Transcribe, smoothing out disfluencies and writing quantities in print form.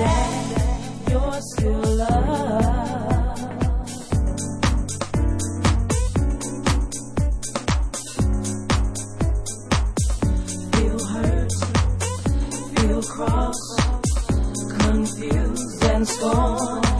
that you're still loved. Feel hurt, feel cross, confused and scorned.